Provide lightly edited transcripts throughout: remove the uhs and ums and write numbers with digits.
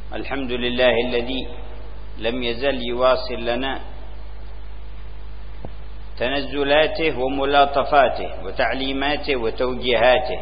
الحمد لله الذي لم يزل يواصل لنا تنزلاته وملاطفاته وتعليماته وتوجيهاته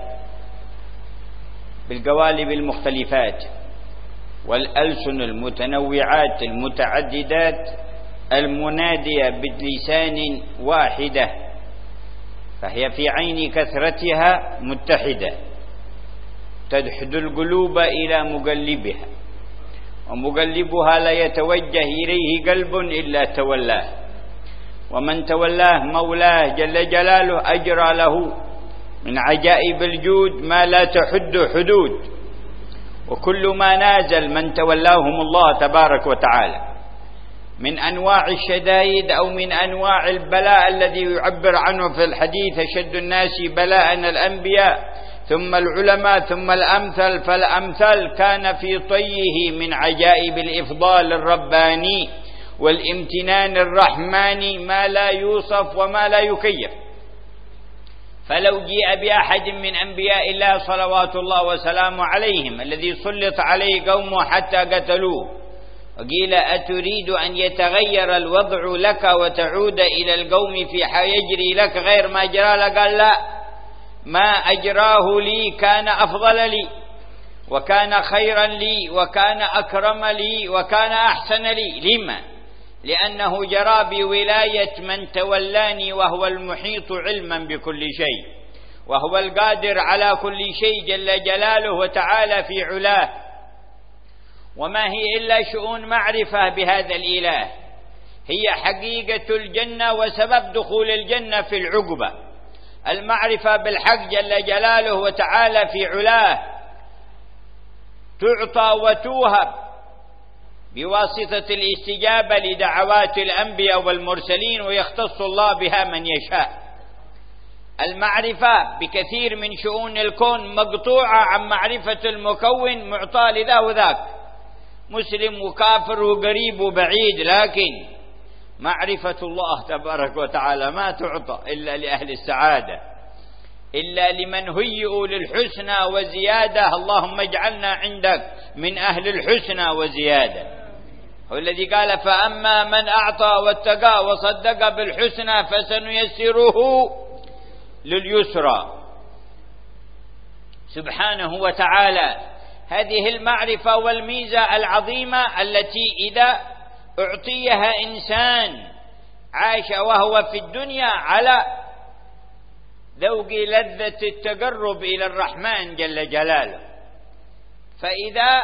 بالقوالب المختلفات والألسن المتنوعات المتعددات المنادية بلسان واحدة، فهي في عين كثرتها متحدة تدحد القلوب إلى مقلبها، ومقلبها لا يتوجه إليه قلب إلا تولاه، ومن تولاه مولاه جل جلاله أجرى له من عجائب الجود ما لا تحد حدود. وكل ما نازل من تولاهم الله تبارك وتعالى من أنواع الشدائد أو من أنواع البلاء الذي يعبر عنه في الحديث: أشد الناس بلاء الأنبياء ثم العلماء ثم الأمثل فالأمثل، كان في طيه من عجائب الإفضال الرباني والامتنان الرحماني ما لا يوصف وما لا يكيف. فلو جيء بأحد من أنبياء الله صلوات الله وسلامه عليهم الذي سلط عليه قومه حتى قتلوه، وقيل: أتريد أن يتغير الوضع لك وتعود إلى القوم في يجري لك غير ما جرى لك؟ قال: لا، ما أجراه لي كان أفضل لي وكان خيرا لي وكان أكرم لي وكان أحسن لي. لما؟ لأنه جرى بولاية من تولاني، وهو المحيط علما بكل شيء، وهو القادر على كل شيء جل جلاله وتعالى في علاه. وما هي إلا شؤون معرفة بهذا الإله، هي حقيقة الجنة وسبب دخول الجنة في العقبة. المعرفة بالحق جل جلاله وتعالى في علاه تعطى وتوهب بواسطة الاستجابة لدعوات الأنبياء والمرسلين، ويختص الله بها من يشاء. المعرفة بكثير من شؤون الكون مقطوعة عن معرفة المكون، معطى لذا وذاك، مسلم وكافر وقريب وبعيد، لكن معرفة الله تبارك وتعالى ما تعطى إلا لأهل السعادة، إلا لمن هيئوا للحسنى وزيادة. اللهم اجعلنا عندك من أهل الحسنى وزيادة. هو الذي قال: فأما من أعطى واتقى وصدق بالحسنى فسنيسره لليسرى. سبحانه وتعالى. هذه المعرفة والميزة العظيمة التي إذا أعطيها إنسان عاش وهو في الدنيا على ذوق لذة التقرب إلى الرحمن جل جلاله، فإذا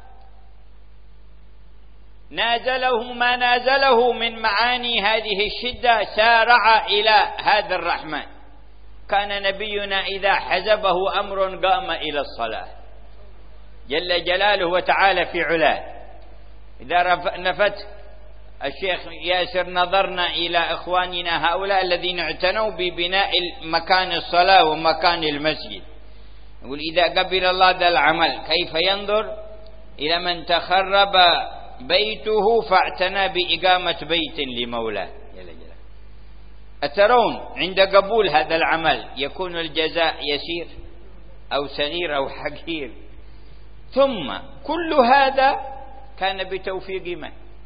نازله ما نازله من معاني هذه الشدة سارع إلى هذا الرحمن. كان نبينا إذا حزبه أمر قام إلى الصلاة جل جلاله وتعالى في علاه. إذا نفت الشيخ ياسر نظرنا إلى إخواننا هؤلاء الذين اعتنوا ببناء مكان الصلاة ومكان المسجد، يقول: إذا قبل الله ذا العمل كيف ينظر إلى من تخرب بيته فاعتنى بإقامة بيت لمولاه جل جلاله. أترون عند قبول هذا العمل يكون الجزاء يسير أو صغير أو حقير؟ ثم كل هذا كان بتوفيق من؟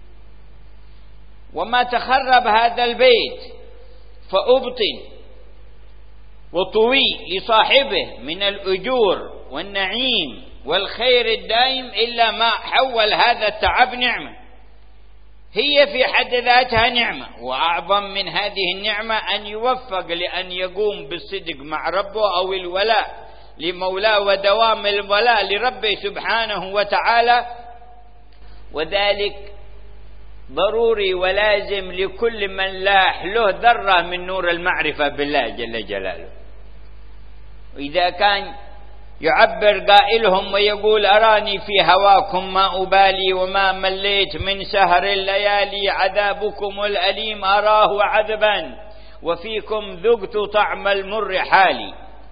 وما تخرب هذا البيت فأبطن وطوي لصاحبه من الأجور والنعيم والخير الدائم إلا ما حول هذا التعب نعمة. هي في حد ذاتها نعمة، وأعظم من هذه النعمة أن يوفق لأن يقوم بالصدق مع ربه أو الولاء لمولاه ودوام الولاء لربه سبحانه وتعالى. وذلك ضروري ولازم لكل من لاح له ذرة من نور المعرفة بالله جل جلاله. وإذا كان يعبر قائلهم ويقول: أراني في هواكم ما أبالي وما مليت من سهر الليالي، عذابكم الأليم أراه عذبا وفيكم ذقت طعم المر حالي.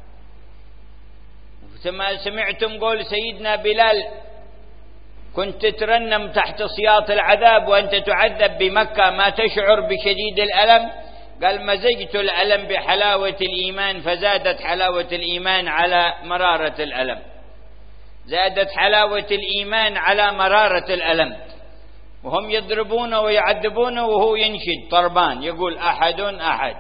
سمعتم قول سيدنا بلال: كنت تترنم تحت سياط العذاب وأنت تعذب بمكة ما تشعر بشديد الألم. قال: مزجت الألم بحلاوة الإيمان فزادت حلاوة الإيمان على مرارة الألم. زادت حلاوة الإيمان على مرارة الألم، وهم يضربونه ويعذبونه وهو ينشد طربان يقول أحد أحد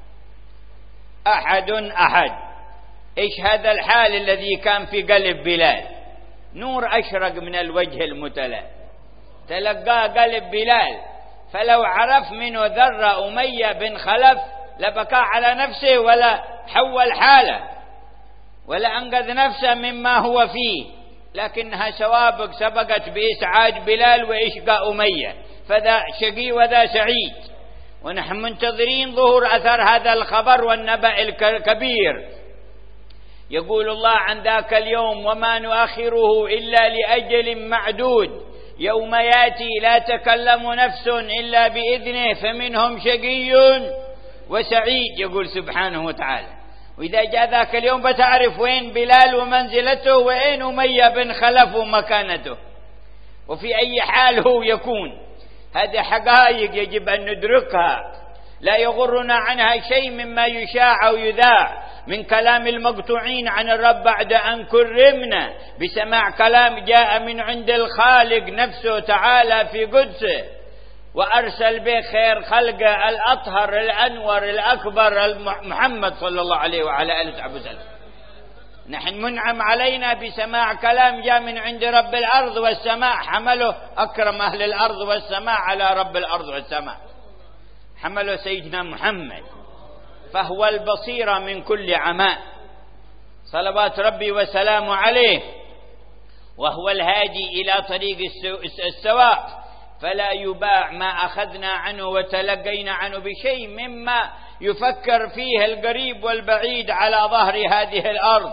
أحد أحد. إيش هذا الحال الذي كان في قلب بلال؟ نور أشرق من الوجه المتلأ تلقاه قلب بلال، فلو عرف منه ذرة أمية بن خلف لبكى على نفسه ولا حول حاله ولا أنقذ نفسه مما هو فيه، لكنها سوابق سبقت بإسعاج بلال وإشقاء أمية، فذا شقي وذا سعيد. ونحن منتظرين ظهور أثر هذا الخبر والنبأ الكبير. يقول الله عن ذاك اليوم وما نؤخره إلا لأجل معدود، يوم ياتي لا تكلم نفس إلا بإذنه فمنهم شقي وسعيد، يقول سبحانه وتعالى. وإذا جاء ذاك اليوم بتعرف وين بلال ومنزلته وين أمية بن خلف ومكانته وفي أي حال هو يكون. هذه حقائق يجب أن ندركها، لا يغرنا عنها شيء مما يشاع أو يذاع من كلام المقطوعين عن الرب بعد أن كرمنا بسماع كلام جاء من عند الخالق نفسه تعالى في قدسه، وأرسل به خير خلقه الأطهر الأنور الأكبر محمد صلى الله عليه وعلى آله وصحبه وسلم. نحن منعم علينا بسماع كلام جاء من عند رب الأرض والسماء، حمله أكرم أهل الأرض والسماء على رب الأرض والسماء، حمله سيدنا محمد، فهو البصير من كل عماء صلوات ربي وسلامه عليه، وهو الهادي إلى طريق السواء، فلا يباع ما أخذنا عنه وتلقينا عنه بشيء مما يفكر فيه القريب والبعيد على ظهر هذه الأرض.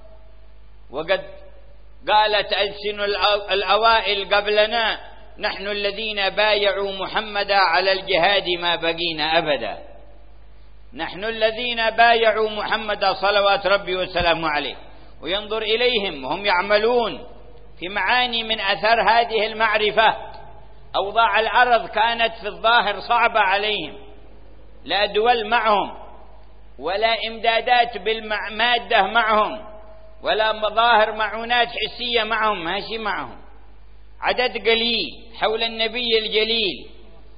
وقد قالت ألسن الأوائل قبلنا نحن الذين بايعوا محمدا على الجهاد ما بقينا أبدا، نحن الذين بايعوا محمدا صلوات ربي وسلامه عليه. وينظر إليهم وهم يعملون في معاني من أثر هذه المعرفة. أوضاع الأرض كانت في الظاهر صعبة عليهم، لا دول معهم ولا إمدادات بالمادة معهم ولا مظاهر معونات حسية معهم، ماشي معهم، عدد قليل حول النبي الجليل،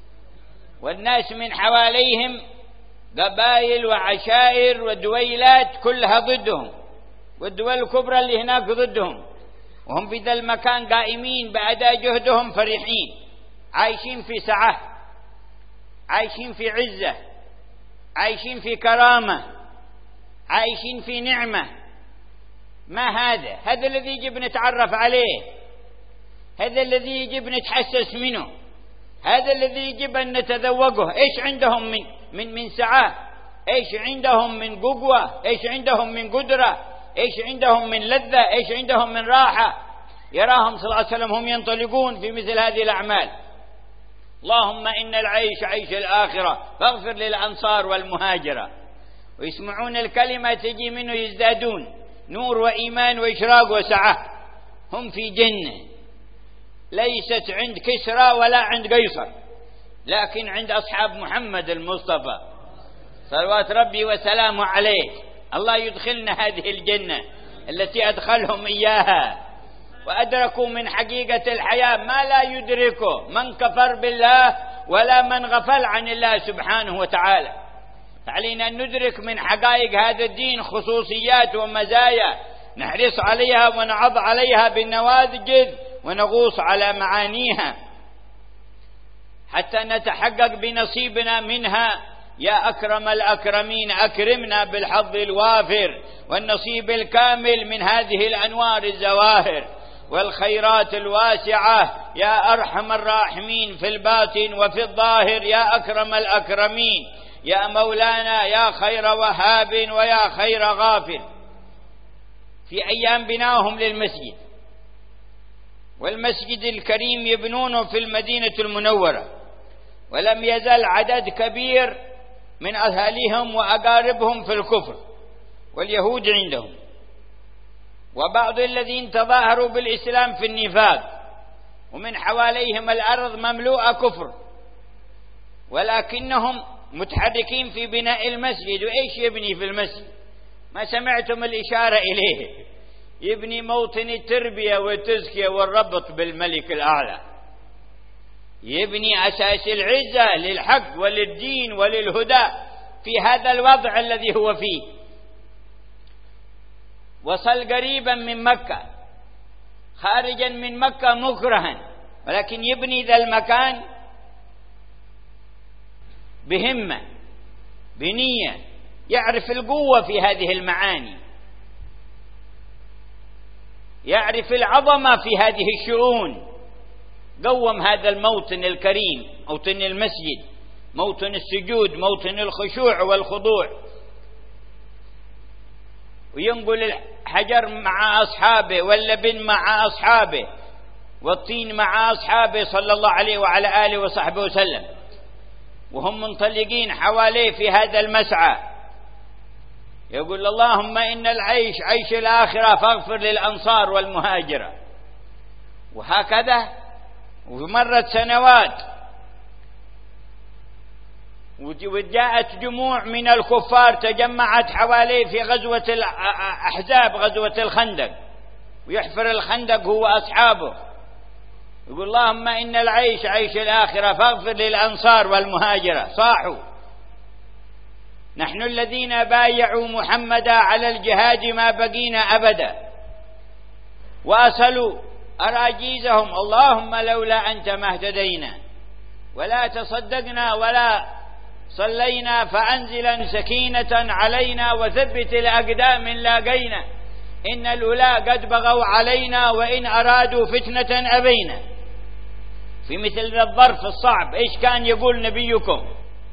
والناس من حواليهم قبائل وعشائر ودويلات كلها ضدهم، والدول الكبرى اللي هناك ضدهم، وهم في ذا المكان قائمين بأداء جهدهم فرحين، عايشين في سعة، عايشين في عزة، عايشين في كرامة، عايشين في نعمة. ما هذا؟ هذا الذي يجب نتعرف عليه، هذا الذي يجب نتحسس منه، هذا الذي يجب أن نتذوقه. إيش عندهم من سعة، إيش عندهم من قوة، إيش عندهم من قدرة، إيش عندهم من لذة، إيش عندهم من راحة. يراهم صلى الله عليه وسلم هم ينطلقون في مثل هذه الأعمال. اللهم إن العيش عيش الآخرة فاغفر للأنصار والمهاجرة، ويسمعون الكلمة تجي منه يزدادون نور وإيمان وإشراق وسعة. هم في جنة ليست عند كسرى ولا عند قيصر، لكن عند أصحاب محمد المصطفى صلوات ربي وسلامه عليه. الله يدخلنا هذه الجنة التي أدخلهم إياها، وأدركوا من حقيقة الحياة ما لا يدركه من كفر بالله ولا من غفل عن الله سبحانه وتعالى. فعلينا أن ندرك من حقائق هذا الدين خصوصيات ومزايا نحرص عليها ونعض عليها بالنواجذ ونغوص على معانيها حتى نتحقق بنصيبنا منها. يا أكرم الأكرمين أكرمنا بالحظ الوافر والنصيب الكامل من هذه الأنوار الزواهر والخيرات الواسعة. يا أرحم الراحمين في الباطن وفي الظاهر، يا أكرم الأكرمين، يا مولانا يا خير وهاب ويا خير غافر. في أيام بناهم للمسجد، والمسجد الكريم يبنونه في المدينة المنورة، ولم يزل عدد كبير من أهاليهم وأقاربهم في الكفر واليهود عندهم، وبعض الذين تظاهروا بالإسلام في النفاق، ومن حواليهم الأرض مملوءة كفر، ولكنهم متحركين في بناء المسجد. وإيش يبني في المسجد؟ ما سمعتم الإشارة إليه؟ يبني موطن التربية والتزكية والربط بالملك الأعلى، يبني أساس العزة للحق وللدين وللهدى في هذا الوضع الذي هو فيه. وصل قريبا من مكة، خارجا من مكة مكرها، ولكن يبني ذا المكان بهمة بنية، يعرف القوة في هذه المعاني، يعرف العظمة في هذه الشؤون. قوم هذا الموطن الكريم، موطن المسجد، موطن السجود، موطن الخشوع والخضوع، وينقل الحجر مع أصحابه واللبن مع أصحابه والطين مع أصحابه صلى الله عليه وعلى آله وصحبه وسلم، وهم منطلقين حواليه في هذا المسعى. يقول اللهم إن العيش عيش الآخرة فاغفر للأنصار والمهاجرة. وهكذا ومرت سنوات، وجاءت جموع من الكفار تجمعت حواليه في غزوة الأحزاب، غزوة الخندق، ويحفر الخندق هو أصحابه. يقول اللهم إن العيش عيش الآخرة فاغفر للأنصار والمهاجرة. صاحوا نحن الذين بايعوا محمدا على الجهاد ما بقينا أبدا، وأصلوا أراجيزهم اللهم لولا أنت ما اهتدينا ولا تصدقنا ولا صلينا فأنزلا سكينة علينا وثبت الأقدام إن لاقينا إن الأولى قد بغوا علينا وإن أرادوا فتنة أبينا. في مثل ذا الظرف الصعب إيش كان يقول نبيكم؟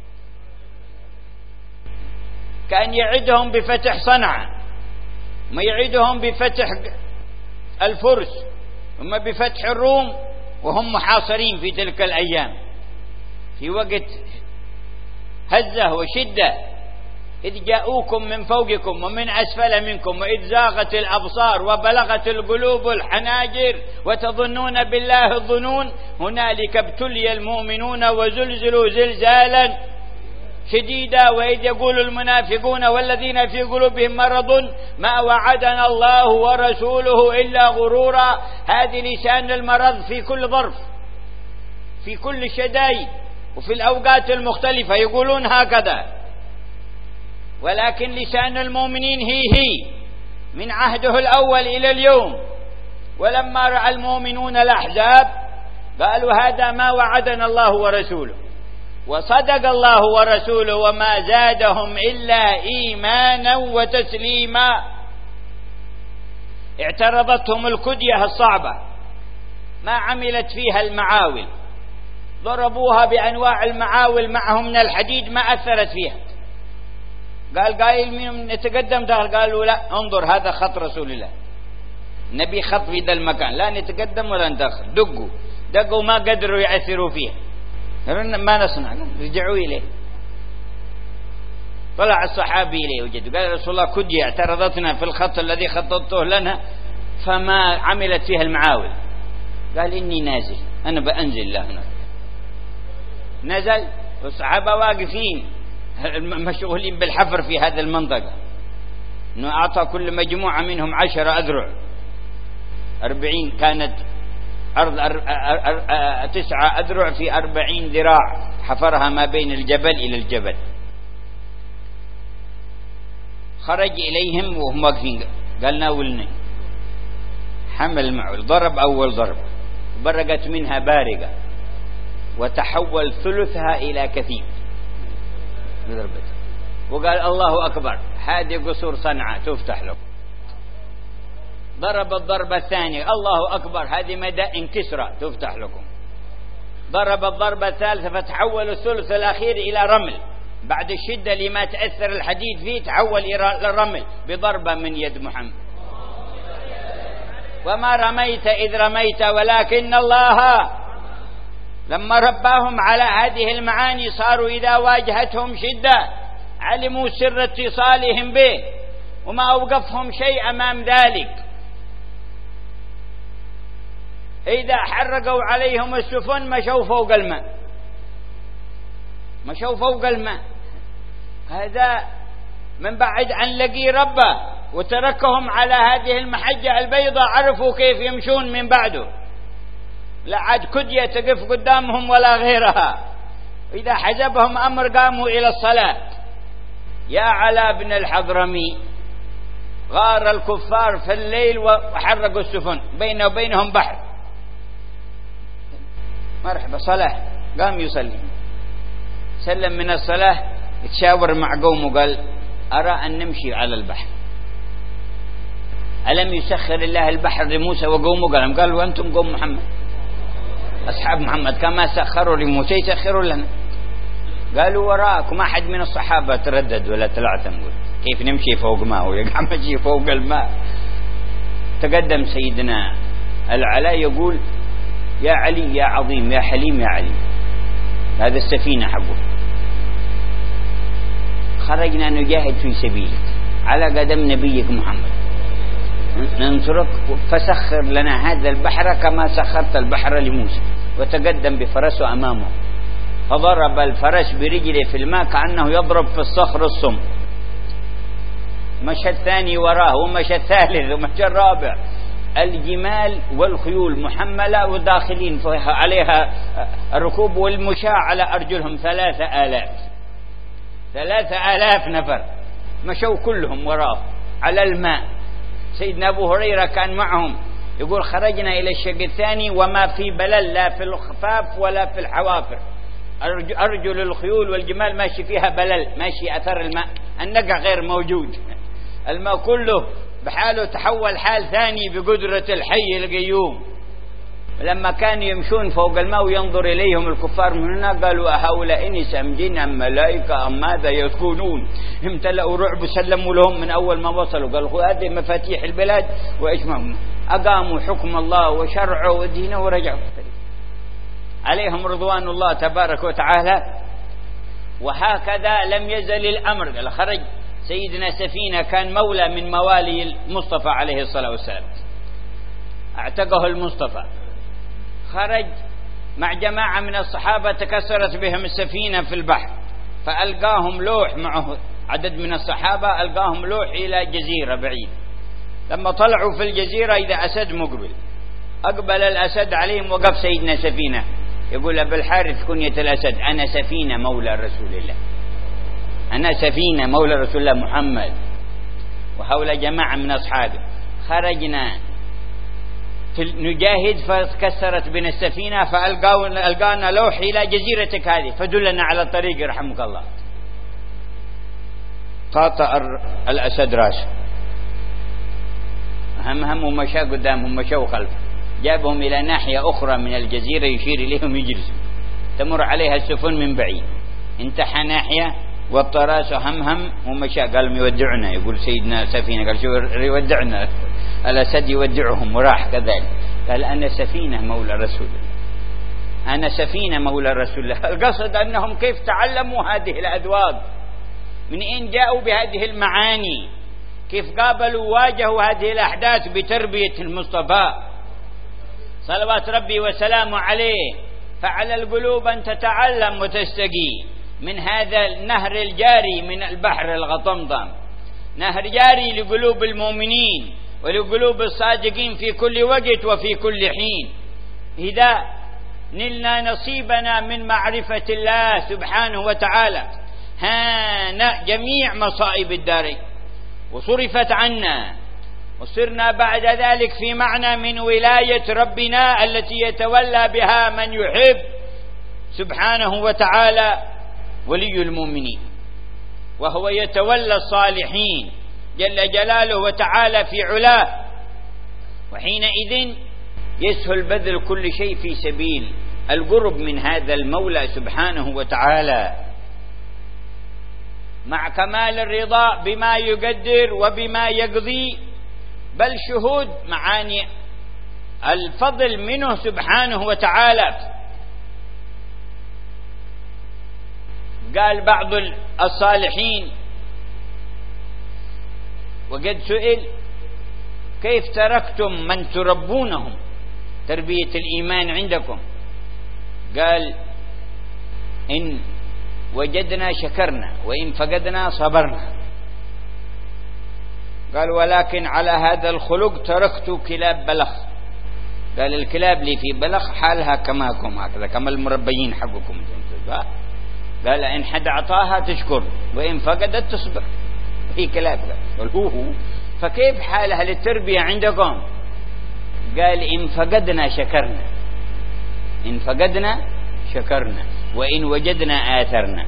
كان يعدهم بفتح صنعاء، ما يعدهم بفتح الفرس، ثم بفتح الروم، وهم محاصرين في تلك الأيام في وقت هزة وشدة. إذ جاءوكم من فوقكم ومن أسفل منكم وإذ زاغت الأبصار وبلغت القلوب الحناجر وتظنون بالله الظنون هنالك ابتلي المؤمنون وزلزلوا زلزالا شديدا وإذ يقول المنافقون والذين في قلوبهم مرض ما وعدنا الله ورسوله إلا غرورا. هذه لسان المرض في كل ظرف، في كل الشدائد وفي الأوقات المختلفة يقولون هكذا، ولكن لسان المؤمنين هي من عهده الأول إلى اليوم. ولما رأى المؤمنون الأحزاب قالوا هذا ما وعدنا الله ورسوله، وصدق الله ورسوله وما زادهم إلا إيمانا وتسليما. اعترضتهم الكدية الصعبة ما عملت فيها المعاول، ضربوها بأنواع المعاول معهم من الحديد ما أثرت فيها. قال قائل منهم نتقدم داخل، قالوا لا انظر هذا خط رسول الله، نبي خط في ذا المكان، لا نتقدم ولا ندخل. دقوا ما قدروا يأثروا فيها، ما نصنع، رجعوا إليه. طلع الصحابي إليه وجدوا قال رسول الله كدية اعترضتنا في الخط الذي خططته لنا فما عملت فيها المعاول. قال إني نازل، أنا بأنزل له هنا. نزل والصحابة واقفين مشغولين بالحفر في هذه المنطقة، أنه أعطى كل مجموعة منهم 10 أذرع، 40 كانت أرض 9 أذرع في 40 ذراع، حفرها ما بين الجبل إلى الجبل. خرج إليهم وهم واقفين قال ناولني، حمل معه، ضرب أول ضربة برقت منها بارقة وتحول ثلثها إلى كثيب ضربته، وقال الله أكبر هذه قصور صنعاء تفتح لكم. ضرب الضربة الثانية الله أكبر هذه مدائن كسرى تفتح لكم. ضرب الضربة الثالثة فتحول الثلث الأخير إلى رمل، بعد الشدة لما تأثر الحديد فيه تحول إلى الرمل بضربة من يد محمد. وما رميت إذ رميت ولكن الله. لما رباهم على هذه المعاني صاروا إذا واجهتهم شدة علموا سر اتصالهم به وما أوقفهم شيء أمام ذلك. إذا حرقوا عليهم السفن مشوا فوق الماء، مشوا فوق الماء. هذا من بعد أن لقي ربه وتركهم على هذه المحجة البيضاء، عرفوا كيف يمشون من بعده، لا عاد كدية تقف قدامهم ولا غيرها. إذا حجبهم أمر قاموا إلى الصلاة. يا علاء بن الحضرمي، غار الكفار في الليل وحرقوا السفن، بينه وبينهم بحر. مرحبا صلاة، قام يصلي، سلم من الصلاة، يتشاور مع قومه، قال أرى أن نمشي على البحر. ألم يسخر الله البحر لموسى وقومه؟ قال وأنتم قوم محمد، أصحاب محمد، كما سخروا لموسى يسخروا لنا. قالوا وراءكم أحد من الصحابة تردد ولا تلعثم، كيف نمشي فوق ماء ويقع مشي فوق الماء. تقدم سيدنا العلاء يقول يا علي يا عظيم يا حليم يا علي، هذا السفينة حقه، خرجنا نجاهد في سبيلك على قدم نبيك محمد، ننصرك، فسخر لنا هذا البحر كما سخرت البحر لموسى. وتقدم بفرسه أمامه، فضرب الفرس برجله في الماء كأنه يضرب في الصخر الصم. مشى الثاني وراه، ومشى الثالث، ومشى الرابع. الجمال والخيول محملة وداخلين عليها الركوب والمشاة على أرجلهم 3000 نفر، مشوا كلهم وراه على الماء. سيدنا أبو هريرة كان معهم، يقول خرجنا إلى الشق الثاني وما في بلل، لا في الخفاف ولا في الحوافر، أرجل الخيول والجمال ماشي فيها بلل، ماشي أثر الماء، النقع غير موجود، الماء كله بحاله تحول حال ثاني بقدرة الحي القيوم. لما كانوا يمشون فوق الماء وينظر إليهم الكفار من هنا، قالوا أهؤلاء نسمجين أم ملائكة أم ماذا يكونون؟ امتلأوا رعب، سلموا لهم من أول ما وصلوا، قالوا هذه مفاتيح البلاد وإجمعهم، أقاموا حكم الله وشرعه ودينه ورجعوا عليهم رضوان الله تبارك وتعالى. وهكذا لم يزل الأمر. قال خرج سيدنا سفينة، كان مولى من موالي المصطفى عليه الصلاة والسلام، اعتقه المصطفى، خرج مع جماعة من الصحابة، تكسرت بهم السفينة في البحر، فألقاهم لوح معه عدد من الصحابة، ألقاهم لوح إلى جزيرة بعيد. لما طلعوا في الجزيرة إذا أسد مقبل، أقبل الأسد عليهم، وقف سيدنا سفينة يقول أبو الحارث كنية الأسد، أنا سفينة مولى رسول الله، أنا سفينة مولى رسول الله محمد، وحول جماعة من أصحابه. خرجنا نجاهد فكسرت بنا السفينة، فألقانا لوح إلى جزيرتك هذه، فدلنا على الطريق رحمك الله. قاطع الأسد راسه، هم ومشى قدامهم، مشوا خلفه، جابهم إلى ناحية أخرى من الجزيرة يشير إليهم يجلسوا، تمر عليها السفن من بعيد، انتحى ناحية والطراس هم ومشى، قال يودعنا، يقول سيدنا سفينة، قال شو يودعنا؟ الأسد يودعهم وراح كذلك. قال أنا سفينة مولى رسول الله، أنا سفينة مولى رسول الله. القصد أنهم كيف تعلموا هذه الأذواق، من أين جاءوا بهذه المعاني، كيف قابلوا واجهوا هذه الأحداث بتربية المصطفى صلوات ربي وسلامه عليه. فعلى القلوب أن تتعلم وتستقي من هذا النهر الجاري من البحر الغطمطم، نهر جاري لقلوب المؤمنين ولقلوب الصادقين في كل وقت وفي كل حين. إذا نلنا نصيبنا من معرفة الله سبحانه وتعالى هان جميع مصائب الدارين وصرفت عنا، وصرنا بعد ذلك في معنى من ولاية ربنا التي يتولى بها من يحب سبحانه وتعالى، ولي المؤمنين، وهو يتولى الصالحين جل جلاله وتعالى في علاه. وحينئذ يسهل بذل كل شيء في سبيل القرب من هذا المولى سبحانه وتعالى، مع كمال الرضا بما يقدر وبما يقضي، بل شهود معاني الفضل منه سبحانه وتعالى. قال بعض الصالحين وقد سئل كيف تركتم من تربونهم تربية الإيمان عندكم؟ قال إن وجدنا شكرنا وإن فقدنا صبرنا. قال ولكن على هذا الخلق تركت كلاب بلخ. قال الكلاب اللي في بلخ حالها كماكم هكذا، كما المربيين حقكم. قال إن حد أعطاها تشكر وإن فقدت تصبر. هي كلاب. قال هو فكيف حالها للتربية عندكم؟ قال إن فقدنا شكرنا، إن فقدنا شكرنا وإن وجدنا آثرنا.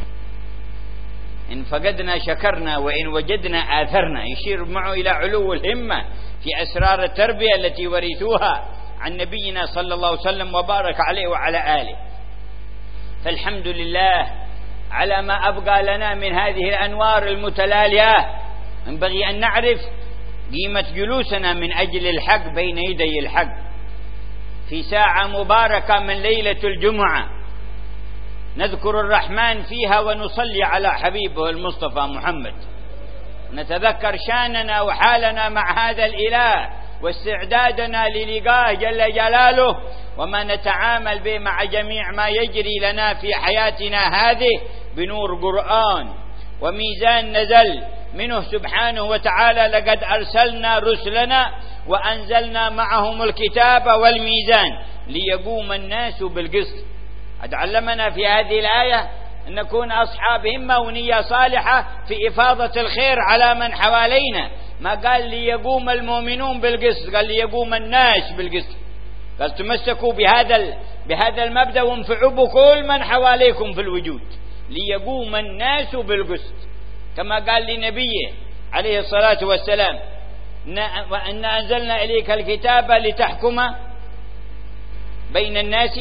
إن فقدنا شكرنا وإن وجدنا آثرنا، يشير معه إلى علو الهمة في أسرار التربية التي ورثوها عن نبينا صلى الله عليه وسلم وبارك عليه وعلى آله. فالحمد لله على ما أبقى لنا من هذه الأنوار المتلالية. ينبغي أن نعرف قيمة جلوسنا من أجل الحق بين يدي الحق في ساعة مباركة من ليلة الجمعة، نذكر الرحمن فيها ونصلي على حبيبه المصطفى محمد، نتذكر شاننا وحالنا مع هذا الإله واستعدادنا للقاه جل جلاله، وما نتعامل به مع جميع ما يجري لنا في حياتنا هذه بنور قرآن وميزان نزل منه سبحانه وتعالى. لقد أرسلنا رسلنا وأنزلنا معهم الكتاب والميزان ليقوم الناس بالقسط. علمنا في هذه الآية أن نكون أصحاب همة ونية صالحة في إفاضة الخير على من حوالينا. ما قال ليقوم المؤمنون بالقسط، قال ليقوم الناس بالقسط. قال تمسكوا بهذا المبدأ وانفعوا بكل من حواليكم في الوجود، ليقوم الناس بالقسط، كما قال لنبيه عليه الصلاة والسلام وأن أنزلنا إليك الكتاب لتحكم بين الناس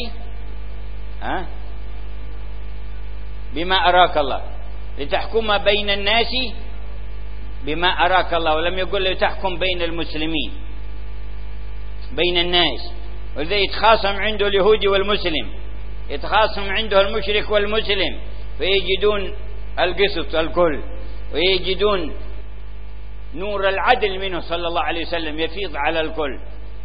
بما أراك الله، لتحكم بين الناس بما أراك الله، ولم يقل لتحكم بين المسلمين، بين الناس. وإذا يتخاصم عنده اليهودي والمسلم، يتخاصم عنده المشرك والمسلم، فيجدون القسط الكل، ويجدون نور العدل منه صلى الله عليه وسلم يفيض على الكل.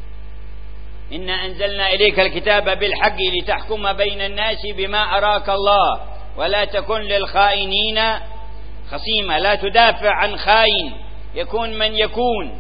إنا أنزلنا إليك الكتاب بالحق لتحكم بين الناس بما أراك الله ولا تكن للخائنين خصيما. لا تدافع عن خائن، يكون من يكون،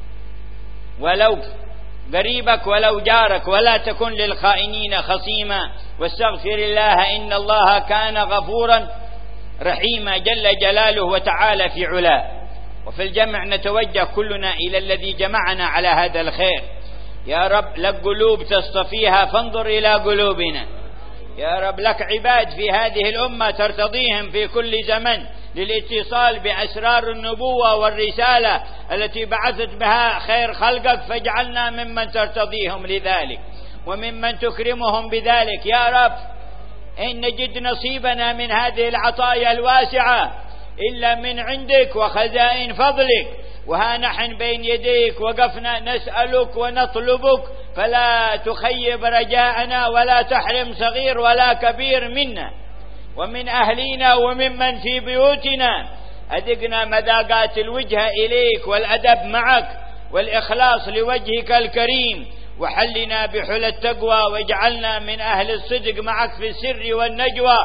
ولو قريبك ولو جارك، ولا تكن للخائنين خصيما، واستغفر الله إن الله كان غفورا رحيما جل جلاله وتعالى في علاه. وفي الجمع نتوجه كلنا إلى الذي جمعنا على هذا الخير. يا رب لك قلوب تصطفيها فانظر إلى قلوبنا. يا رب لك عباد في هذه الأمة ترتضيهم في كل زمن للاتصال بأسرار النبوة والرسالة التي بعثت بها خير خلقك، فاجعلنا ممن ترتضيهم لذلك وممن تكرمهم بذلك. يا رب إن نجد نصيبنا من هذه العطايا الواسعة إلا من عندك وخزائن فضلك، وها نحن بين يديك وقفنا نسألك ونطلبك، فلا تخيب رجاءنا ولا تحرم صغير ولا كبير منا ومن أهلينا وممن في بيوتنا. أذقنا مذاقات الوجه إليك والأدب معك والإخلاص لوجهك الكريم، وحلنا بحلى التقوى واجعلنا من أهل الصدق معك في السر والنجوى.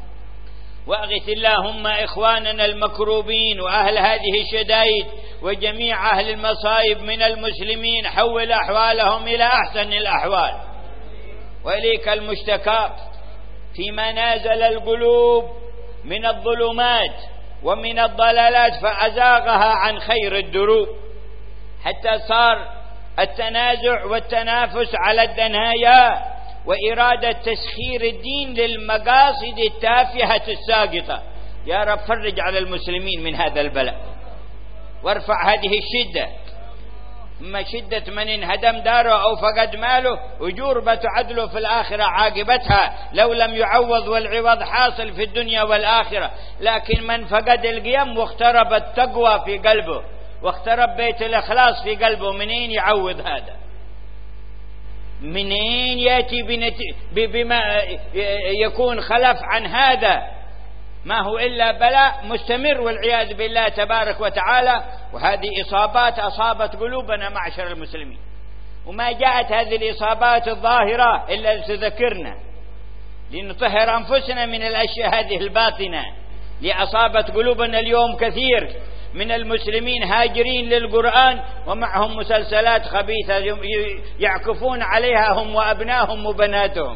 وأغث اللهم إخواننا المكروبين وأهل هذه الشدائد وجميع أهل المصائب من المسلمين، حول أحوالهم إلى أحسن الأحوال. وإليك المشتكى فيما نازل القلوب من الظلمات ومن الضلالات فأزاغها عن خير الدروب، حتى صار التنازع والتنافس على الدنايا وإرادة تسخير الدين للمقاصد التافهة الساقطة. يا رب فرج على المسلمين من هذا البلاء وارفع هذه الشدة. أما شدة من انهدم داره أو فقد ماله وجوربة عدله في الآخرة عاقبتها لو لم يعوض، والعوض حاصل في الدنيا والآخرة. لكن من فقد القيم واخترب التقوى في قلبه واخترب بيت الإخلاص في قلبه، منين يعوض هذا؟ منين يأتي بما يكون خلف عن هذا؟ ما هو إلا بلاء مستمر والعياذ بالله تبارك وتعالى. وهذه إصابات أصابت قلوبنا معشر المسلمين، وما جاءت هذه الإصابات الظاهرة إلا لتذكرنا لنطهر أنفسنا من الأشياء هذه الباطنة. لأصابت قلوبنا اليوم كثير من المسلمين هاجرين للقرآن ومعهم مسلسلات خبيثة يعكفون عليها هم وأبنائهم وبناتهم.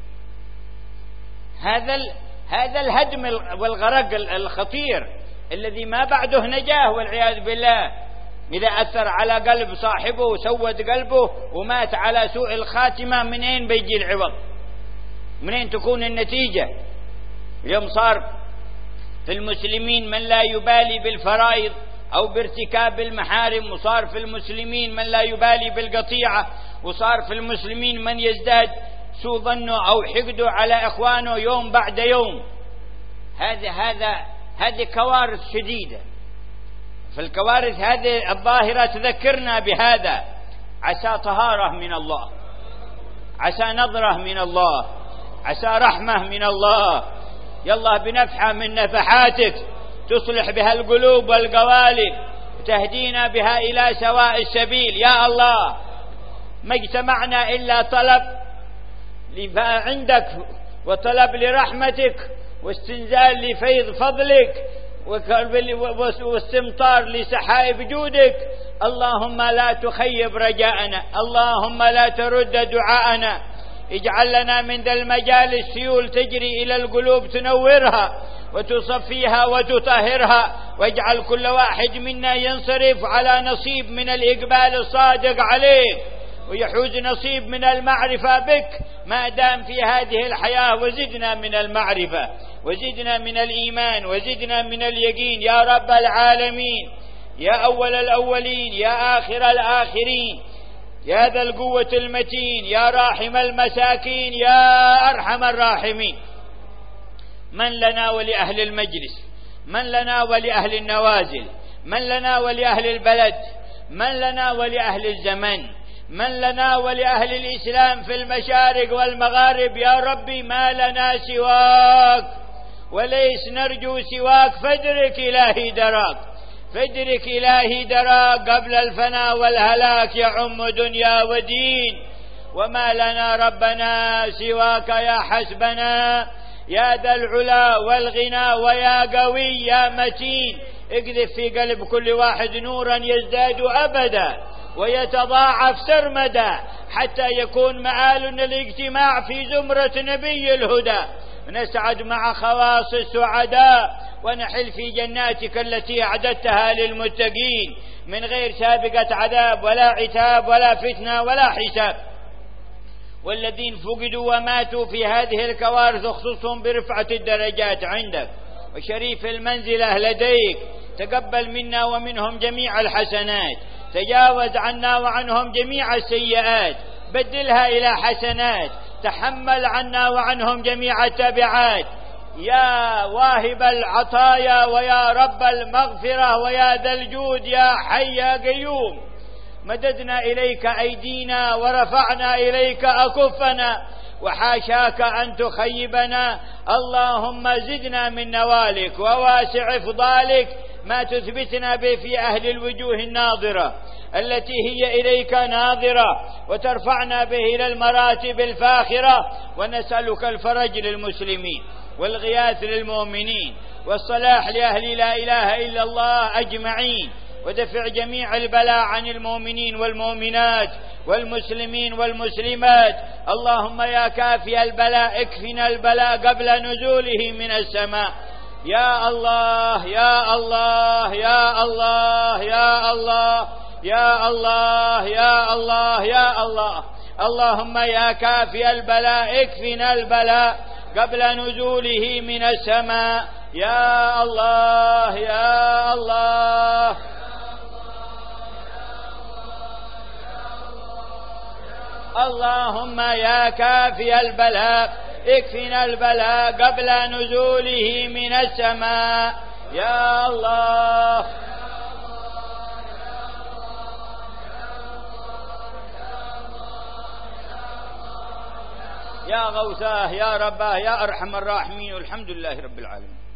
هذا الهدم والغرق الخطير الذي ما بعده نجاه والعياذ بالله. إذا أثر على قلب صاحبه وسود قلبه ومات على سوء الخاتمة، منين بيجي العوض؟ منين تكون النتيجة؟ اليوم صار في المسلمين من لا يبالي بالفرائض أو بارتكاب المحارم، وصار في المسلمين من لا يبالي بالقطيعة، وصار في المسلمين من يزداد سوء ظنه أو حقده على إخوانه يوم بعد يوم. هذه كوارث شديدة. فالكوارث هذه الظاهرة تذكرنا بهذا. عسى طهارة من الله، عسى نظرة من الله، عسى رحمة من الله. يلا بنفحة من نفحاتك تصلح بها القلوب والقوالب، تهدينا بها إلى سواء السبيل. يا الله، ما اجتمعنا إلا طلب عندك وطلب لرحمتك واستنزال لفيض فضلك واستمطار لسحائب جودك. اللهم لا تخيب رجاءنا، اللهم لا ترد دعاءنا. اجعل لنا من ذا المجال السيول تجري إلى القلوب تنورها وتصفيها وتطهرها، واجعل كل واحد منا ينصرف على نصيب من الإقبال الصادق عليك، ويحوز نصيب من المعرفة بك ما دام في هذه الحياة. وزدنا من المعرفة، وزدنا من الإيمان، وزدنا من اليقين يا رب العالمين، يا أول الأولين، يا آخر الآخرين، يا ذا القوة المتين، يا راحم المساكين، يا أرحم الراحمين. من لنا ولأهل المجلس، من لنا ولأهل النوازل، من لنا ولأهل البلد، من لنا ولأهل الزمن، من لنا ولأهل الإسلام في المشارق والمغارب. يا ربي ما لنا سواك وليس نرجو سواك، فادرك إلهي دراك، فادرك إلهي دراك قبل الفناء والهلاك يعم دنيا ودين. وما لنا ربنا سواك يا حسبنا، يا ذا العلا والغنى ويا قوي يا متين. اقذف في قلب كل واحد نورا يزداد أبدا ويتضاعف سرمدا، حتى يكون مآلنا الاجتماع في زمرة نبي الهدى، نسعد مع خواص السعداء، ونحل في جناتك التي أعددتها للمتقين من غير سابقة عذاب ولا عتاب ولا فتنة ولا حساب. والذين فقدوا وماتوا في هذه الكوارث اخصصهم برفعة الدرجات عندك وشريف المنزلة لديك. تقبل منا ومنهم جميع الحسنات، تجاوز عنا وعنهم جميع السيئات، بدلها إلى حسنات، تحمل عنا وعنهم جميع التبعات. يا واهب العطايا ويا رب المغفرة ويا ذا الجود يا حي يا قيوم، مددنا إليك أيدينا ورفعنا إليك أكفنا، وحاشاك أن تخيبنا. اللهم زدنا من نوالك وواسع فضالك ما تثبتنا به في أهل الوجوه الناظرة التي هي إليك ناظرة، وترفعنا به إلى المراتب الفاخرة. ونسألك الفرج للمسلمين والغياث للمؤمنين والصلاح لأهل لا إله إلا الله أجمعين، ودفع جميع البلاء عن المؤمنين والمؤمنات والمسلمين والمسلمات. اللهم يا كافي البلاء اكفنا البلاء قبل نزوله من السماء. يا الله يا الله يا الله يا الله يا الله يا الله يا الله. اللهم يا كافي البلاء اكفنا البلاء قبل نزوله من السماء. يا الله يا الله. اللهم يا كافي البلاء اكفنا البلاء قبل نزوله من السماء. يا الله. يا غوثاه يا رباه يا أرحم الراحمين، والحمد لله رب العالمين.